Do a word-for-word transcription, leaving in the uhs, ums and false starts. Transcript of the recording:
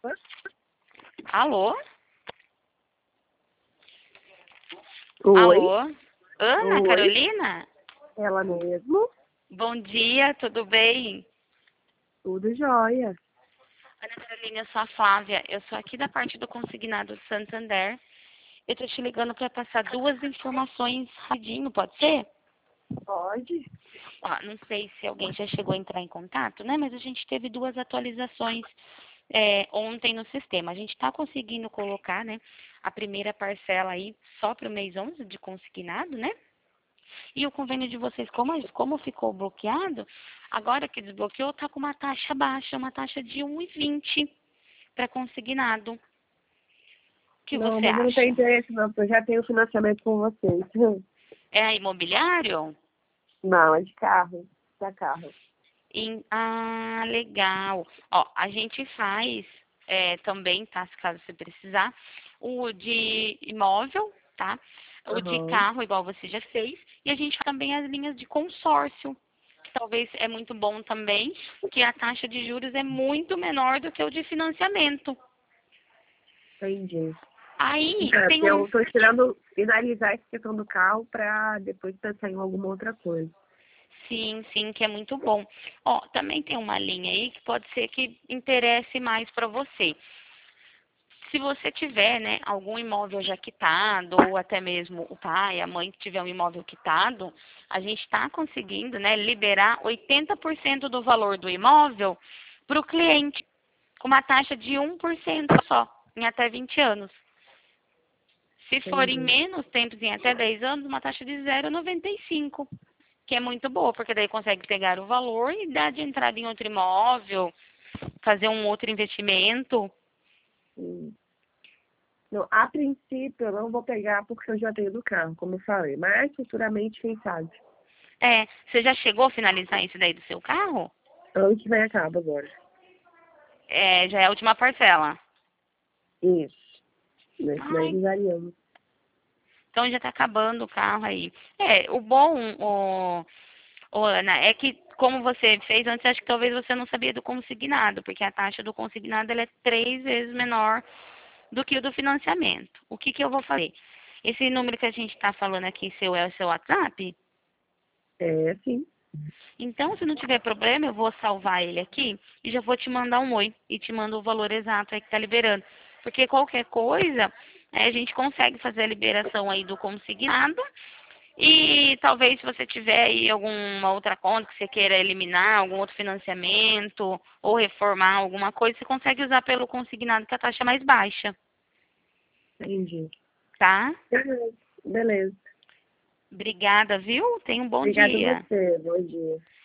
Alô? Oi, Alô? Ana oi, Carolina? ela mesmo, Bom dia, tudo bem? tudo jóia. Ana Carolina, eu sou a Flávia. Eu sou aqui da parte do Consignado do Santander. Eu tô te ligando para passar duas informações rapidinho, pode ser? Pode? Ó, não sei se alguém já chegou a entrar em contato, né? Mas a gente teve duas atualizações é, ontem no sistema. A gente está conseguindo colocar, né, a primeira parcela aí só para o mês onze de consignado, né? E o convênio de vocês, como, como ficou bloqueado, agora que desbloqueou, está com uma taxa baixa, uma taxa de um e vinte para consignado. O que Não, você mas eu não tenho acha? interesse não, porque eu já tenho financiamento com vocês. É imobiliário? Não, é de carro, da carro. Em- ah, legal. Ó, a gente faz é, também, tá? Se caso você precisar, o de imóvel, tá? O de Aham, carro, igual você já fez. E a gente faz também as linhas de consórcio, que talvez é muito bom também, que a taxa de juros é muito menor do que o de financiamento. entendi. Aí É, tem porque um. eu tô esperando finalizar essa questão do carro pra depois pensar em alguma outra coisa. Sim, sim, que é muito bom. Ó, também tem uma linha aí que pode ser que interesse mais para você. Se você tiver, né, algum imóvel já quitado, ou até mesmo o pai, a mãe que tiver um imóvel quitado, a gente está conseguindo, né, liberar oitenta por cento do valor do imóvel para o cliente, com uma taxa de um por cento só, em até vinte anos. Se for em Entendi. menos tempos, em até dez anos, uma taxa de zero vírgula noventa e cinco, que é muito boa, porque daí consegue pegar o valor e dar de entrada em outro imóvel, fazer um outro investimento. Hum. Não, a princípio eu não vou pegar porque eu já tenho do carro, como eu falei. Mas futuramente, quem sabe? É, você já chegou a finalizar isso daí do seu carro? Ano que vem acaba agora. É, já é a última parcela. Isso. Nesse daí Ai, variamos. então já tá acabando o carro aí. É, o bom, o, o, Ana, é que como você fez antes, acho que talvez você não sabia do consignado, porque a taxa do consignado ela é três vezes menor do que o do financiamento. O que que eu vou fazer? Esse número que a gente está falando aqui, seu é o seu WhatsApp? É, sim. Então, se não tiver problema, eu vou salvar ele aqui e já vou te mandar um oi e te mando o valor exato aí que tá liberando. Porque qualquer coisa, eh, a gente consegue fazer a liberação aí do consignado e talvez se você tiver aí alguma outra conta que você queira eliminar, algum outro financiamento ou reformar alguma coisa, você consegue usar pelo consignado que a taxa é mais baixa, Entendi. tá? Beleza. Beleza. Obrigada, viu? Tenha um bom Obrigada a dia. você. Bom dia.